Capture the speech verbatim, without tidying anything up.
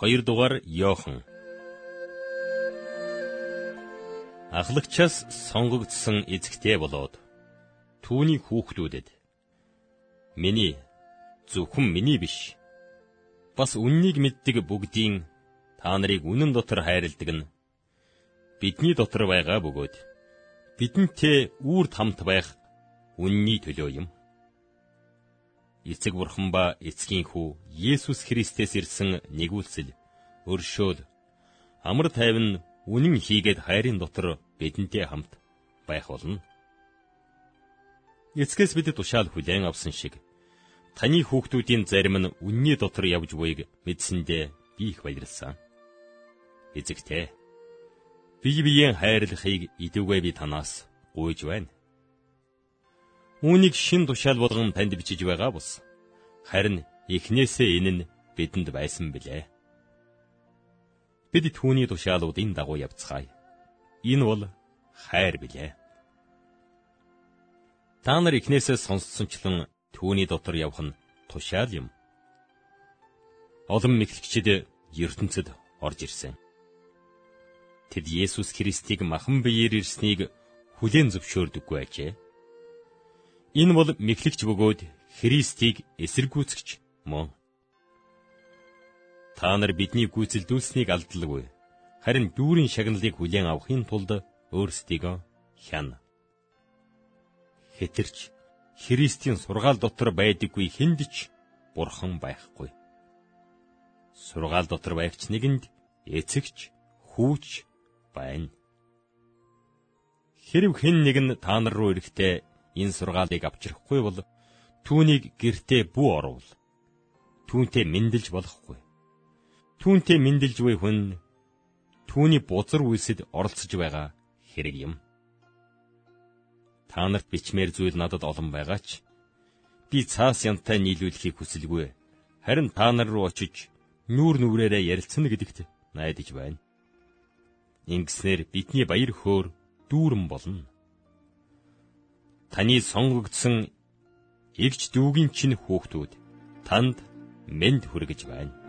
хоёрдугаар Иохан. Ахлагчаас сонгогдсон эзэгтэй болоод түүний хүүхдүүдэд миний, зөвхөн миний биш, бас үннийг мэддэг бүгдийн та нарыг үнэн дотор хайрладаг нь бидний дотор байгаа бөгөөд бидэнтэй үрд хамт байх үнний төлөө юм. Эцэг бурхан ба эцгийн хүү Есүс Христэс ирсэн нэгүүлсэл, өршөөл, амар тайван үнэн хийгээд хайрын дотор бидэнтэй хамт байх болно. Эцгээс бид тушаал хүлээн авсан шиг таны хүүхдүүдийн зарим нь үнний дотор явж буйг мэдсэндээ би их баярлсан. Эзэгтэй, бие биеийн хайрлахыг идүүгээ би танаас гуйж байна. Үүнийг шин тушаал болгон танд бичиж байгаа бус. Харин эхнээсээ энэ нь бидэнд байсан билээ. Бид түүний тушаалуудын дагуу явцгаая. Энэ бол хайр билээ. Та нар эхнээсээ сонссончлон түүний дотор явах нь тушаал юм. Олон мэхлэгчид ертөнцид орж ирсэн. Тэд Есүс Христийг махан биеэр ирснийг хүлээн зөвшөөрдөггүй ажээ. Энэ бол мэхлэгч бөгөөд Христийг эсэргүүцэгч мөн. Та нар бидний гүйцэлдүүлснийг алдалгүй, харин дүүрийн шагналыг хүлээн авахын тулд өөрсдийгөө хяна. Хэтэрч Христийн сургаал дотор байдаггүй хэнд ч бурхан байхгүй. Сургаал дотор байгч нэгэнд эцэгч, хүүч байна. Хэрв хэн нэг нь та нар руу ирэхдээ энэ сургаалыг авчрахгүй бол түүнийг гэртээ бүү оруул. Түүнтэй мэндэлж болохгүй. Түүнтэй мэндэлж буй хүн түүний бузар үйлсэд оролцож байгаа хэрэг юм. Та нарт бичмээр зүйл надад олон байгаа ч би цаас янтай нийлүүлэхийг хүсэлгүй. Харин та нар руу очиж нүүр нүрээрээ ярилцсан гэдэгт найдаж байна. Ингэснээр бидний баяр хөөр дүүрэн болно. Таны сонгогдсон эгч дүүгийн чинь хүүхдүүд танд мэнд хүргэж байна.